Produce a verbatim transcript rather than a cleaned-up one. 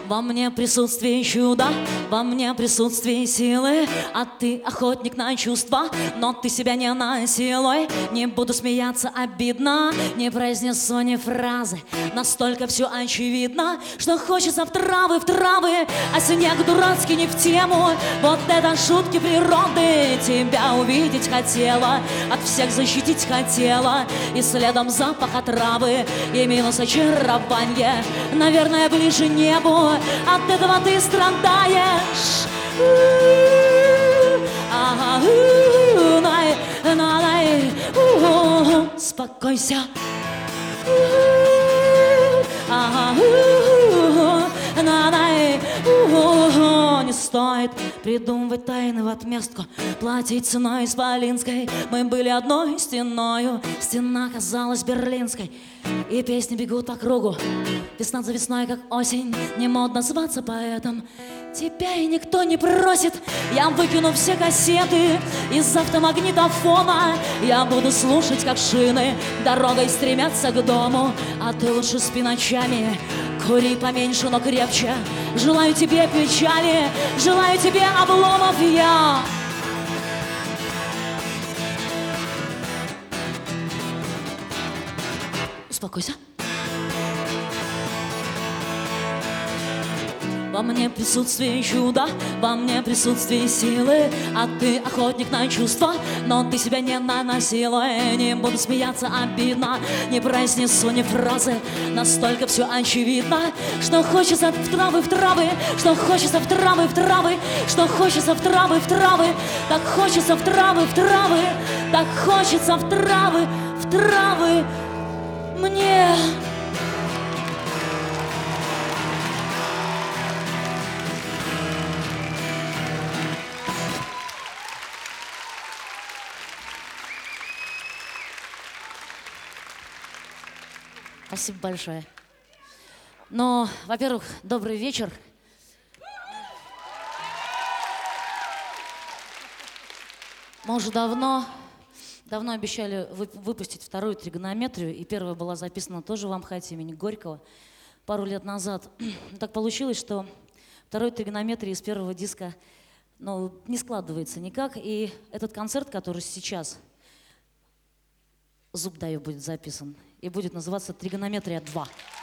Во мне присутствие чуда, во мне присутствие силы, а ты охотник на чувства, но ты себя не насилуй. Не буду смеяться, обидно, не произнесу ни фразы. Настолько все очевидно, что хочется в травы, в травы, а снег дурацкий не в тему. Вот это шутки природы. Тебя увидеть хотела, от всех защитить хотела, и следом запаха травы и минус очарование. Наверное, ближе небу, от этого ты страдаешь. Успокойся. Не стоит придумывать тайны в отместку, платить ценой исполинской. Мы были одной стеною, стена казалась берлинской, и песни бегут по кругу. Весна за весной, как осень, не модно зваться поэтом. Тебя и никто не просит. Я выкину все кассеты из автомагнитофона. Я буду слушать, как шины дорогой стремятся к дому. А ты лучше спи ночами, кури поменьше, но крепче. Желаю тебе печали, желаю тебе обломов я. Успокойся. Во мне присутствие чуда, во мне присутствие силы, а ты охотник на чувства, но ты себя не насилуй. Не буду смеяться, обидно, не произнесу ни фразы. Настолько все очевидно, что хочется в травы, в травы, что хочется в травы, в травы, что хочется в травы, в травы, так хочется в травы, в травы, так хочется в травы, в травы мне. Спасибо большое. Ну, во-первых, добрый вечер. Мы уже давно, давно обещали выпустить вторую тригонометрию, и первая была записана тоже в Амхате имени Горького пару лет назад. Так получилось, что второй тригонометрии из первого диска, ну, не складывается никак, и этот концерт, который сейчас, зуб даю, будет записан, и будет называться «Тригонометрия два».